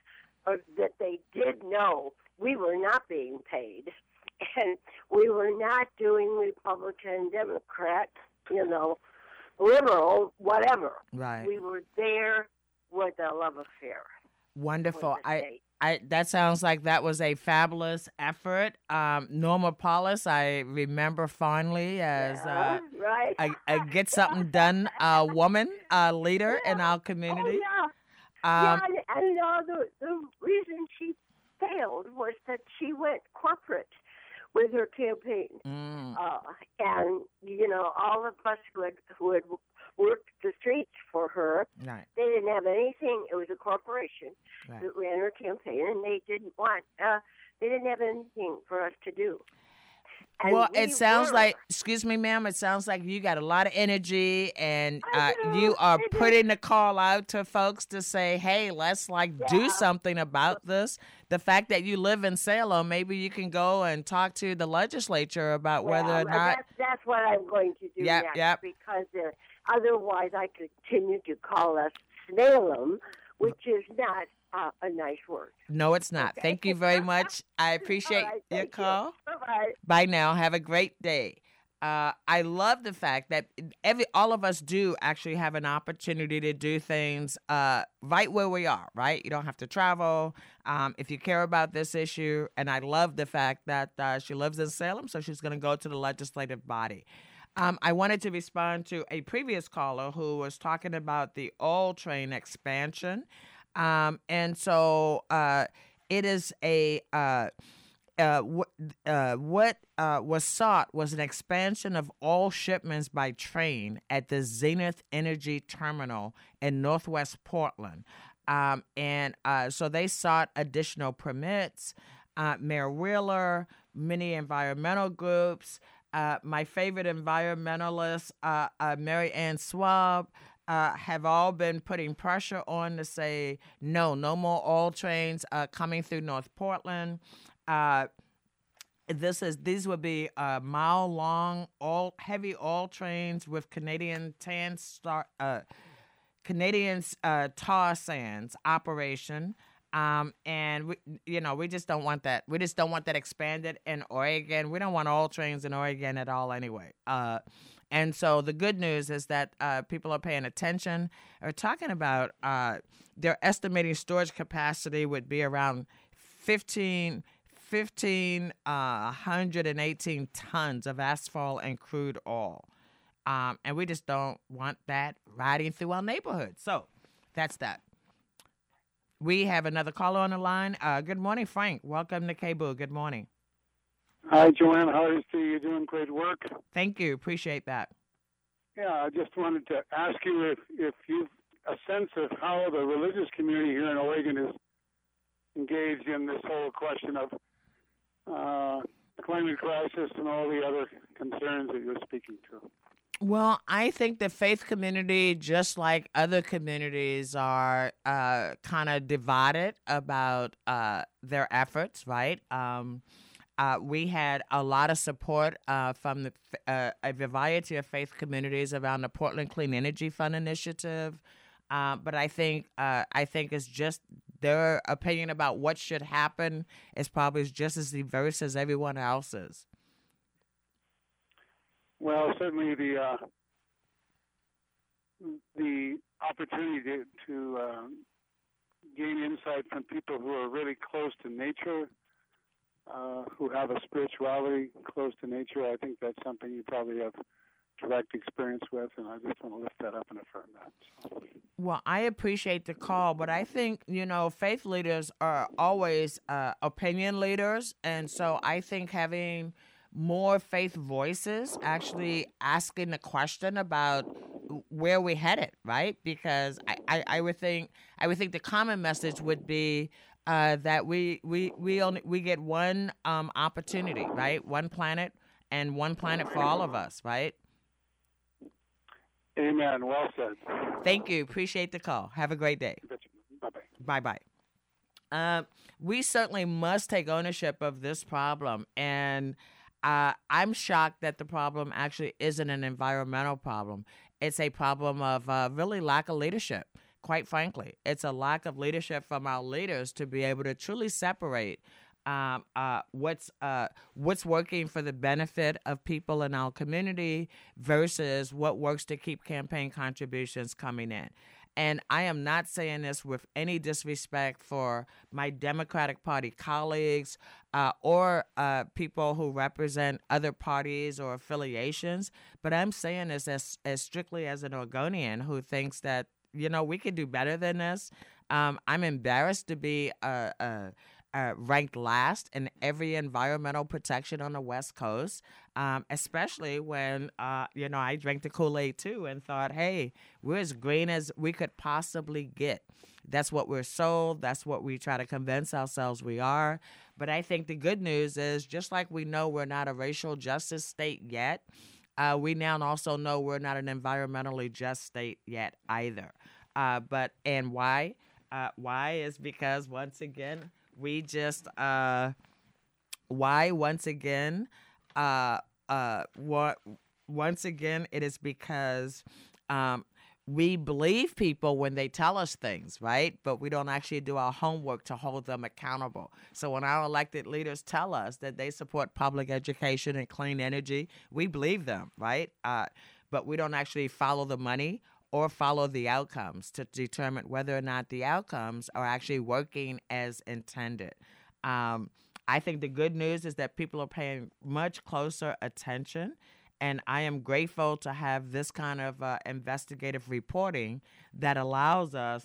or that they did know we were not being paid, and we were not doing Republican, Democrat, you know, liberal, whatever. Right. We were there with a love affair. Wonderful. I, I that sounds like that was a fabulous effort. Um, Norma Paulus, I remember fondly as uh, yeah, right. a, a get something done uh, woman, uh, leader yeah. in our community. Oh, yeah. Um, yeah, and, and uh, the, the reason she failed was that she went corporate with her campaign. Mm. Uh, and, you know, all of us who had, who had worked the streets for her, right. they didn't have anything. It was a corporation right. that ran her campaign, and they didn't want, uh, they didn't have anything for us to do. And well, we it sounds were, like, excuse me, ma'am, it sounds like you got a lot of energy, and uh, do, you are I putting the call out to folks to say, hey, let's like yeah. do something about this. The fact that you live in Salem, maybe you can go and talk to the legislature about well, whether or not. That's, that's what I'm going to do yep, next, yep. because uh, otherwise I continue to call us Salem, which is not uh, a nice word. No, it's not. Okay. Thank you very much. I appreciate right, your call. You. Bye-bye. Bye now. Have a great day. Uh, I love the fact that every all of us do actually have an opportunity to do things uh, right where we are, right? You don't have to travel um, if you care about this issue. And I love the fact that uh, she lives in Salem, so she's going to go to the legislative body. Um, I wanted to respond to a previous caller who was talking about the oil train expansion. Um, and so uh, it is a... Uh, uh, what uh, what uh, was sought was an expansion of all shipments by train at the Zenith Energy Terminal in Northwest Portland. Um, and uh, so they sought additional permits. Uh, Mayor Wheeler, many environmental groups, uh, my favorite environmentalist, uh, uh, Mary Ann Swab, uh, have all been putting pressure on to say, no, no more oil trains uh, coming through North Portland. Uh, this is these would be uh, mile long, all heavy oil trains with Canadian tan star, uh, Canadian uh, tar sands operation, um, and we, you know, we just don't want that. We just don't want that expanded in Oregon. We don't want oil trains in Oregon at all, anyway. Uh, and so the good news is that uh, people are paying attention. Are talking about uh, their estimating storage capacity would be around fifteen. fifteen hundred eighteen tons of asphalt and crude oil. Um, and we just don't want that riding through our neighborhood. So that's that. We have another caller on the line. Uh, good morning, Frank. Welcome to K B O O. Good morning. Hi, Joanne. How are you? You're doing great work. Thank you. Appreciate that. Yeah, I just wanted to ask you if, if you've a sense of how the religious community here in Oregon is engaged in this whole question of uh, climate crisis and all the other concerns that you're speaking to. Well, I think the faith community, just like other communities, are uh, kind of divided about uh, their efforts, right? Um, uh, we had a lot of support uh, from the, uh, a variety of faith communities around the Portland Clean Energy Fund initiative, uh, but I think uh, I think it's just their opinion about what should happen is probably just as diverse as everyone else's. Well, certainly the uh, the opportunity to, to uh, gain insight from people who are really close to nature, uh, who have a spirituality close to nature, I think that's something you probably have direct experience with, and I just want to lift that up and affirm that. So. Well, I appreciate the call, but I think, you know, faith leaders are always uh, opinion leaders, and so I think having more faith voices actually asking the question about where we're headed, right? Because I, I, I would think I would think the common message would be uh, that we we we only we get one um, opportunity, right? One planet and one planet for all of us, right? Amen. Well said. Thank you. Appreciate the call. Have a great day. Bye-bye. Bye-bye. Uh, we certainly must take ownership of this problem, and Uh, I'm shocked that the problem actually isn't an environmental problem. It's a problem of uh, really lack of leadership, quite frankly. It's a lack of leadership from our leaders to be able to truly separate um, uh, what's uh, what's working for the benefit of people in our community versus what works to keep campaign contributions coming in. And I am not saying this with any disrespect for my Democratic Party colleagues uh, or uh, people who represent other parties or affiliations, but I'm saying this as, as strictly as an Oregonian who thinks that, you know, we could do better than this. Um, I'm embarrassed to be uh, uh, uh, ranked last in every environmental protection on the West Coast, um, especially when, uh, you know, I drank the Kool-Aid too and thought, hey, we're as green as we could possibly get. That's what we're sold. That's what we try to convince ourselves we are. But I think the good news is just like we know we're not a racial justice state yet, uh, we now also know we're not an environmentally just state yet either. Uh, but and why? Uh, why is because, once again, we just, uh, why, once again, uh, uh, what, once again, it is because um, we believe people when they tell us things, right? But we don't actually do our homework to hold them accountable. So when our elected leaders tell us that they support public education and clean energy, we believe them, right? Uh, but we don't actually follow the money or follow the outcomes to determine whether or not the outcomes are actually working as intended. Um, I think the good news is that people are paying much closer attention, and I am grateful to have this kind of uh, investigative reporting that allows us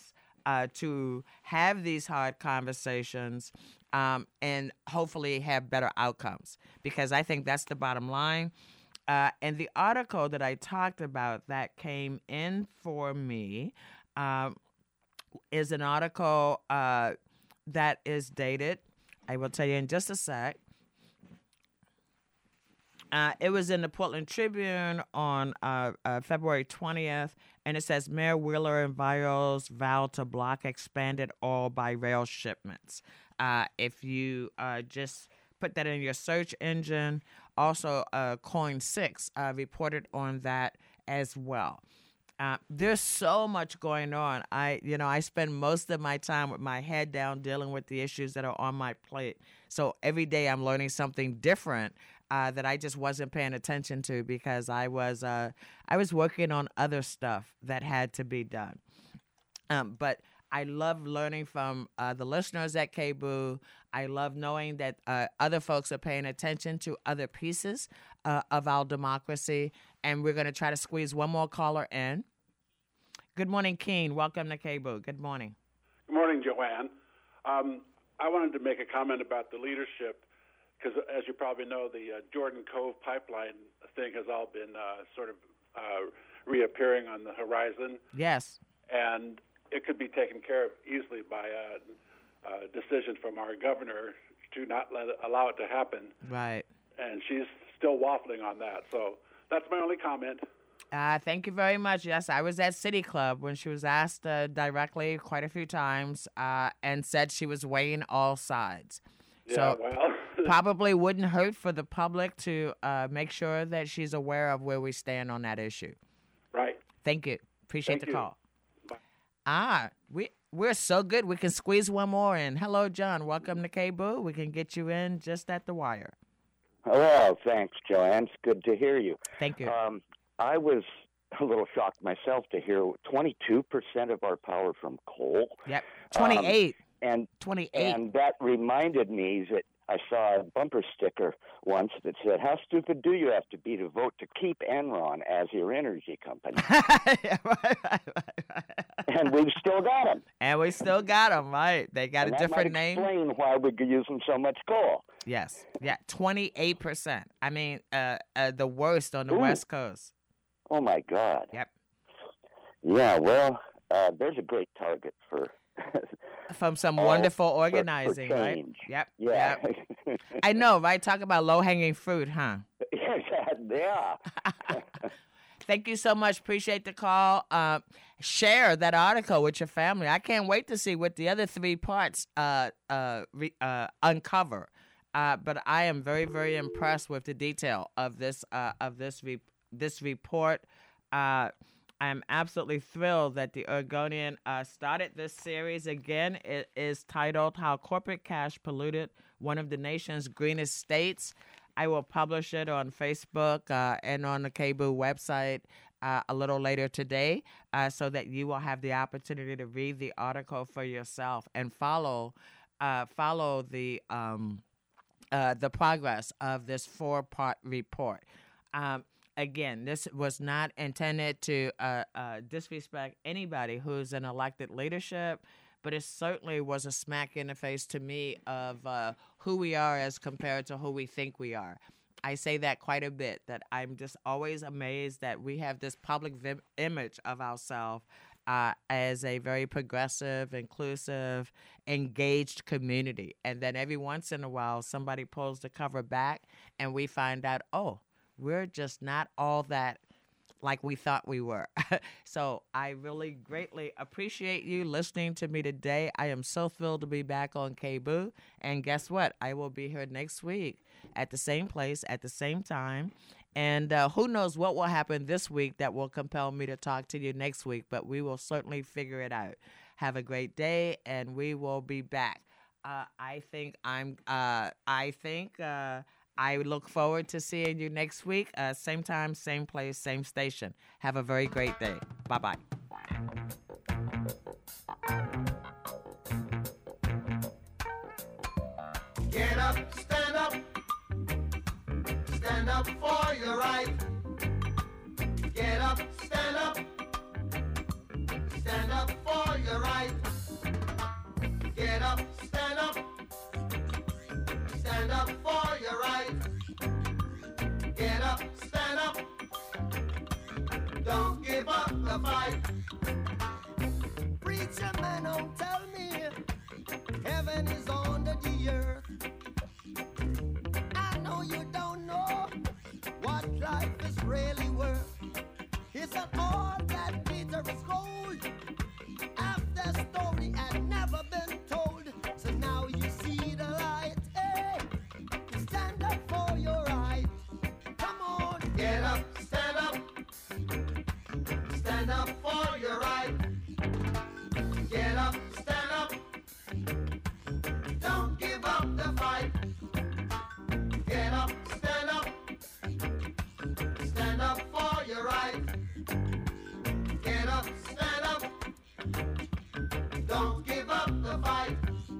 uh, to have these hard conversations um, and hopefully have better outcomes, because I think that's the bottom line. Uh, and the article that I talked about that came in for me um, is an article uh, that is dated. I will tell you in just a sec. Uh, it was in the Portland Tribune on uh, uh, February twentieth, and it says Mayor Wheeler and Vios vow to block expanded oil by rail shipments. Uh, if you uh, just put that in your search engine, also uh, Coin six uh, reported on that as well. Uh, there's so much going on. I, you know, I spend most of my time with my head down dealing with the issues that are on my plate. So every day I'm learning something different uh, that I just wasn't paying attention to because I was uh, I was working on other stuff that had to be done. Um, but I love learning from uh, the listeners at K B O O. I love knowing that uh, other folks are paying attention to other pieces uh, of our democracy. And we're going to try to squeeze one more caller in. Good morning, Keen. Welcome to K B O O. Good morning. Good morning, Joanne. Um, I wanted to make a comment about the leadership because, as you probably know, the uh, Jordan Cove pipeline thing has all been uh, sort of uh, reappearing on the horizon. Yes. And it could be taken care of easily by a, a decision from our governor to not let it, allow it to happen. Right. And she's still waffling on that. So that's my only comment. Uh, thank you very much. Yes, I was at City Club when she was asked uh, directly quite a few times uh, and said she was weighing all sides. Yeah, so well. probably wouldn't hurt for the public to uh, make sure that she's aware of where we stand on that issue. Right. Thank you. Appreciate Thank the you. call. Ah, we, we're so good. We can squeeze one more in. Hello, John. Welcome to K B O O. We can get you in just at the wire. Well, thanks, Joanne. It's good to hear you. Thank you. Um, I was a little shocked myself to hear twenty-two percent of our power from coal. Yep, twenty-eight. Um, and twenty-eight. And that reminded me that I saw a bumper sticker once that said, "How stupid do you have to be to vote to keep Enron as your energy company?" Yeah, right, right, right, right. And we've still got them. And we still got them, right? They got and a that different might name. explain why we're using so much coal. Yes, yeah, twenty-eight percent. I mean, uh, uh, the worst on the Ooh. West Coast. Oh, my God. Yep. Yeah, well, uh, there's a great target for... From some all wonderful for- for organizing, right? change. Yep. Yeah. Yep. I know, right? Talk about low-hanging fruit, huh? Yeah. Thank you so much. Appreciate the call. Uh, share that article with your family. I can't wait to see what the other three parts uh, uh, re- uh, uncover. Uh, but I am very, very impressed with the detail of this uh, of this re- this report. Uh, I'm absolutely thrilled that the Oregonian uh, started this series again. It is titled "How Corporate Cash Polluted One of the Nation's Greenest States." I will publish it on Facebook uh, and on the K B O O website uh, a little later today uh, so that you will have the opportunity to read the article for yourself and follow uh, follow the um, uh, the progress of this four-part report. Um, again, this was not intended to uh, uh, disrespect anybody who's in elected leadership, but it certainly was a smack in the face to me of uh, who we are as compared to who we think we are. I say that quite a bit, that I'm just always amazed that we have this public vi- image of ourselves uh, as a very progressive, inclusive, engaged community. And then every once in a while, somebody pulls the cover back and we find out, oh, we're just not all that like we thought we were. So I really greatly appreciate you listening to me today. I am so thrilled to be back on K B O O. And guess what? I will be here next week at the same place at the same time. And uh, who knows what will happen this week that will compel me to talk to you next week, but we will certainly figure it out. Have a great day, and we will be back. Uh, I think I'm, uh, I think, uh, I look forward to seeing you next week. Uh, same time, same place, same station. Have a very great day. Bye-bye. Get up, stand up. Stand up for your right. Get up, stand up. Stand up for your right. up, stand up. Don't give up the fight. Preacher man, don't tell me heaven is under the earth. I know you don't know what life is really worth. It's not all that glitter is gold. Half the story had never been told. So now you see the light. Hey, stand up for your right. Come on, Get up, stand up. Stand up for your right. Get up, stand up. Don't give up the fight. Get up, stand up. Stand up for your right. Get up, stand up. Don't give up the fight.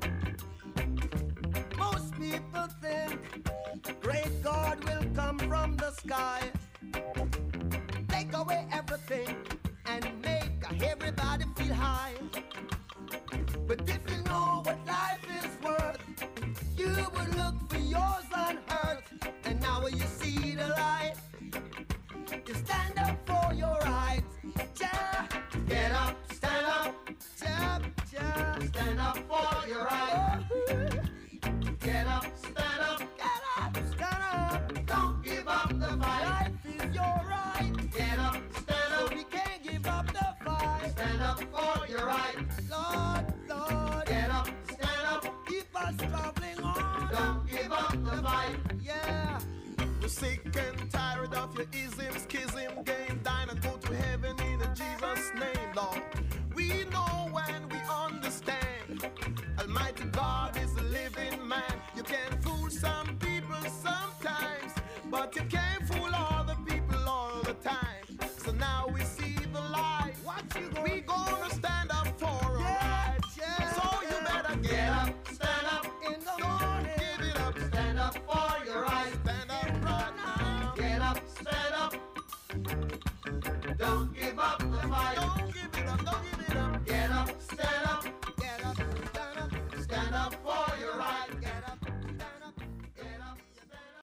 most people think great God will come from the sky, take away everything and make everybody feel high. But if you know what life is worth, you would look for yours on earth. And now when you see the light, you stand up for your rights. Ja, Get up, stand up. ja, ja. Stand up for your right. Get up, stand up. Get up, stand up. Don't give up the fight. Life is your right. Get up, stand So up. we can't give up the fight. Stand up for your right. Lord, Lord, Get up, stand up. keep us traveling on. Don't give up the fight. Yeah. We're sick and tired of your ism, schism, game, dine and go to heaven in Jesus' name, Lord. We know and we understand. Almighty God is a living man. You can fool some people sometimes, but you can't fool all the people all the time. So now we see the light. What you gonna We gonna stand up for a Yeah, right. yeah, So you yeah. better Get get up, up. stand up. in the Don't morning? give it up. Stand up for your right. Stand up right now. Get up, stand up. Don't give up the fight. Don't